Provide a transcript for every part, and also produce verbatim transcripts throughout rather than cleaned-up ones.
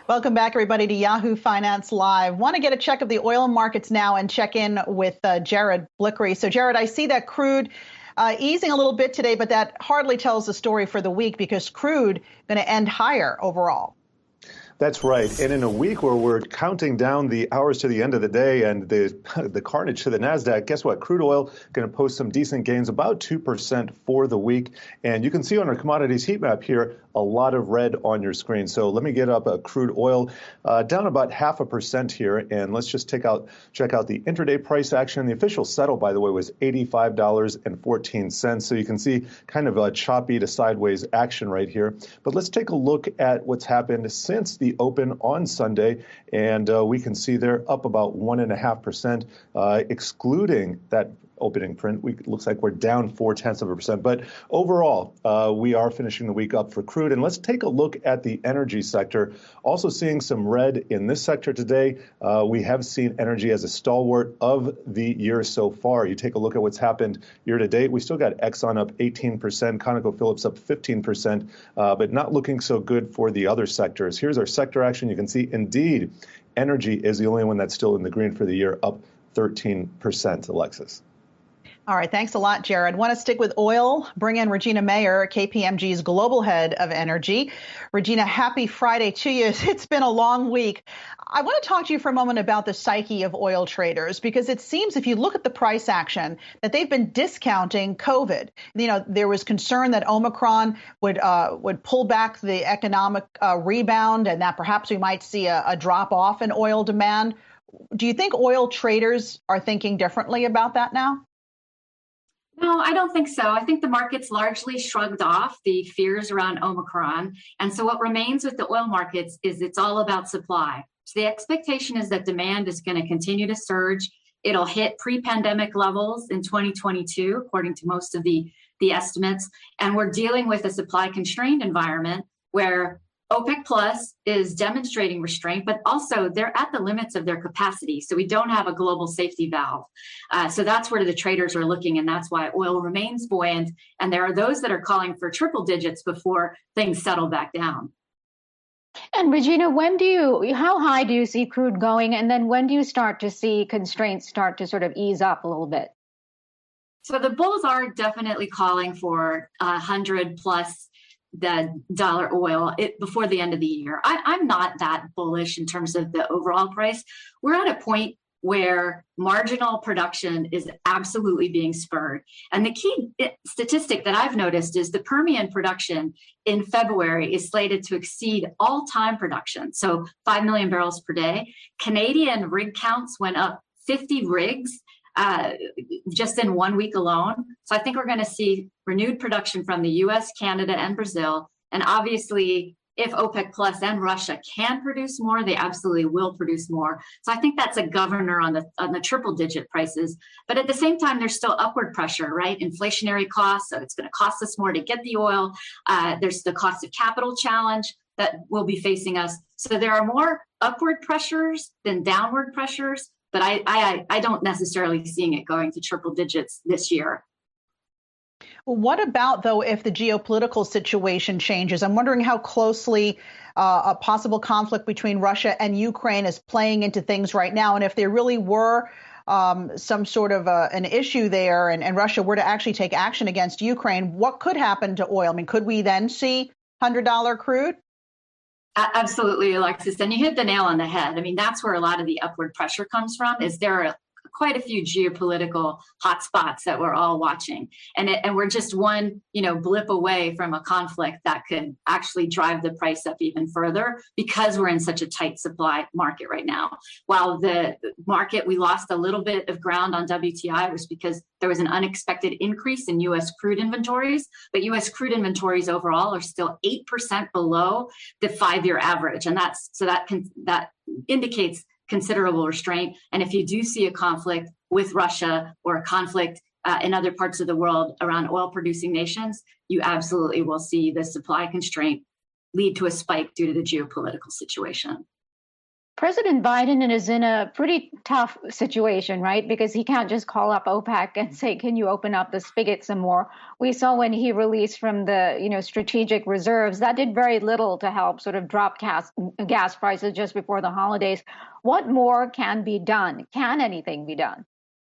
Welcome back, everybody, to Yahoo Finance Live. Want to get a check of the oil markets now and check in with uh, Jared Blickery. So, Jared, I see that crude uh, easing a little bit today, but that hardly tells the story for the week because crude going to end higher overall. That's right. And in a week where we're counting down the hours to the end of the day and the the carnage to the NASDAQ, guess what? Crude oil going to post some decent gains, about two percent for the week. And you can see on our commodities heat map here, a lot of red on your screen. So let me get up a crude oil uh, down about half a percent here. And let's just take out, check out the intraday price action. The official settle, by the way, was eighty-five dollars and fourteen cents. So you can see kind of a choppy to sideways action right here. But let's take a look at what's happened since the open on Sunday, and uh, we can see they're up about one and a half percent, uh, excluding that opening print. We looks like we're down four tenths of a percent, but overall, uh, we are finishing the week up for crude. And let's take a look at the energy sector. Also seeing some red in this sector today. Uh, we have seen energy as a stalwart of the year so far. You take a look at what's happened year to date. We still got Exxon up eighteen percent, ConocoPhillips up fifteen percent, uh, but not looking so good for the other sectors. Here's our sector action. You can see indeed energy is the only one that's still in the green for the year, up thirteen percent, Alexis. All right. Thanks a lot, Jared. Want to stick with oil? Bring in Regina Mayer, K P M G's global head of energy. Regina, happy Friday to you. It's been a long week. I want to talk to you for a moment about the psyche of oil traders, because it seems if you look at the price action that they've been discounting COVID. You know, there was concern that Omicron would uh, would pull back the economic uh, rebound and that perhaps we might see a, a drop off in oil demand. Do you think oil traders are thinking differently about that now? No, I don't think so. I think the market's largely shrugged off the fears around Omicron. And so what remains with the oil markets is it's all about supply. So the expectation is that demand is going to continue to surge. It'll hit pre-pandemic levels in twenty twenty-two, according to most of the, the estimates. And we're dealing with a supply constrained environment where OPEC Plus is demonstrating restraint, but also they're at the limits of their capacity. So we don't have a global safety valve. Uh, so that's where the traders are looking, and that's why oil remains buoyant. And there are those that are calling for triple digits before things settle back down. And Regina, when do you, how high do you see crude going? And then when do you start to see constraints start to sort of ease up a little bit? So the bulls are definitely calling for one hundred plus the dollar oil it, before the end of the year. I, I'm not that bullish in terms of the overall price. We're at a point where marginal production is absolutely being spurred. And the key statistic that I've noticed is the Permian production in February is slated to exceed all-time production, so five million barrels per day. Canadian rig counts went up fifty rigs Uh, just in one week alone. So I think we're going to see renewed production from the U S, Canada, and Brazil. And obviously, if OPEC Plus and Russia can produce more, they absolutely will produce more. So I think that's a governor on the on the triple digit prices. But at the same time, there's still upward pressure, right? Inflationary costs. So it's going to cost us more to get the oil. Uh, there's the cost of capital challenge that will be facing us. So there are more upward pressures than downward pressures. But I, I, I don't necessarily seeing it going to triple digits this year. Well, what about, though, if the geopolitical situation changes? I'm wondering how closely uh, a possible conflict between Russia and Ukraine is playing into things right now. And if there really were um, some sort of a, an issue there and, and Russia were to actually take action against Ukraine, what could happen to oil? I mean, could we then see one hundred dollar crude? Absolutely, Alexis. And you hit the nail on the head. I mean, that's where a lot of the upward pressure comes from, is there are quite a few geopolitical hotspots that we're all watching. And, it, and we're just one, you know, blip away from a conflict that could actually drive the price up even further because we're in such a tight supply market right now. While the market, we lost a little bit of ground on W T I was because there was an unexpected increase in U S crude inventories, but U S crude inventories overall are still eight percent below the five-year average. And that's, so that can, that indicates considerable restraint. And if you do see a conflict with Russia or a conflict uh, in other parts of the world around oil producing nations, you absolutely will see the supply constraint lead to a spike due to the geopolitical situation. President Biden is in a pretty tough situation, right? Because he can't just call up OPEC and say, can you open up the spigot some more? We saw when he released from the, you know, strategic reserves, that did very little to help sort of drop gas, gas prices just before the holidays. What more can be done? Can anything be done?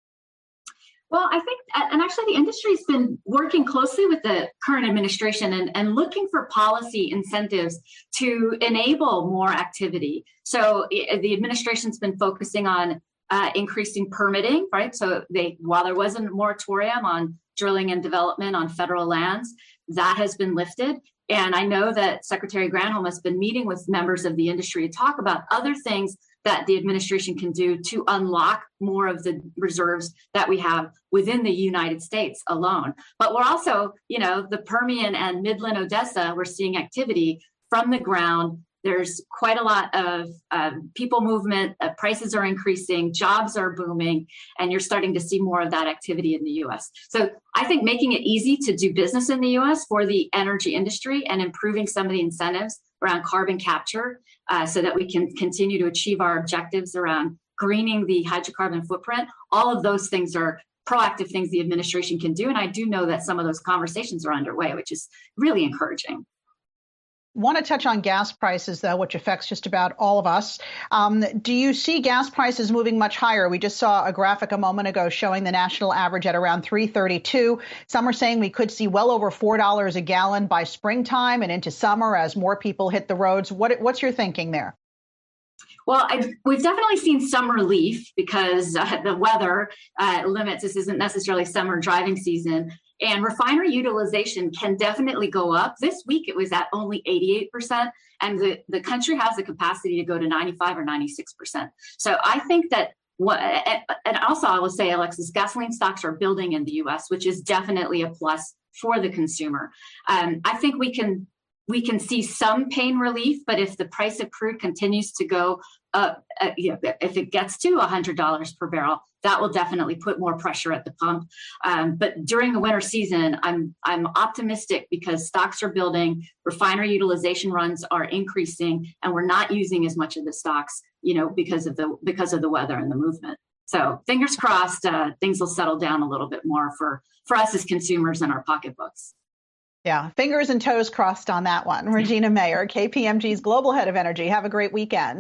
Well, I think, and actually the industry's been working closely with the current administration and, and looking for policy incentives to enable more activity. So the administration's been focusing on uh, increasing permitting, right? So they, while there was a moratorium on drilling and development on federal lands, that has been lifted. And I know that Secretary Granholm has been meeting with members of the industry to talk about other things that the administration can do to unlock more of the reserves that we have within the United States alone. But we're also, you know, the Permian and Midland Odessa, we're seeing activity from the ground. There's quite a lot of um, people movement, uh, prices are increasing, jobs are booming, and you're starting to see more of that activity in the U S. So I think making it easy to do business in the U S for the energy industry and improving some of the incentives around carbon capture uh, so that we can continue to achieve our objectives around greening the hydrocarbon footprint. All of those things are proactive things the administration can do. And I do know that some of those conversations are underway, which is really encouraging. Want to touch on gas prices, though, which affects just about all of us. Um, do you see gas prices moving much higher? We just saw a graphic a moment ago showing the national average at around three thirty-two. Some are saying we could see well over four dollars a gallon by springtime and into summer as more people hit the roads. What, what's your thinking there? Well, I've, we've definitely seen some relief because uh, the weather uh, limits. This isn't necessarily summer driving season. And refinery utilization can definitely go up. This week, it was at only eighty-eight percent, and the, the country has the capacity to go to ninety-five or ninety-six percent. So I think that what, and also I will say, Alexis, gasoline stocks are building in the U S, which is definitely a plus for the consumer. Um, I think we can we can see some pain relief, but if the price of crude continues to go up, uh, you know, if it gets to one hundred dollars per barrel, that will definitely put more pressure at the pump. Um, but during the winter season, I'm I'm optimistic because stocks are building, refinery utilization runs are increasing, and we're not using as much of the stocks, you know, because of the because of the weather and the movement. So fingers crossed, uh, things will settle down a little bit more for for us as consumers and our pocketbooks. Yeah, fingers and toes crossed on that one. Regina Mayer, K P M G's Global Head of Energy. Have a great weekend.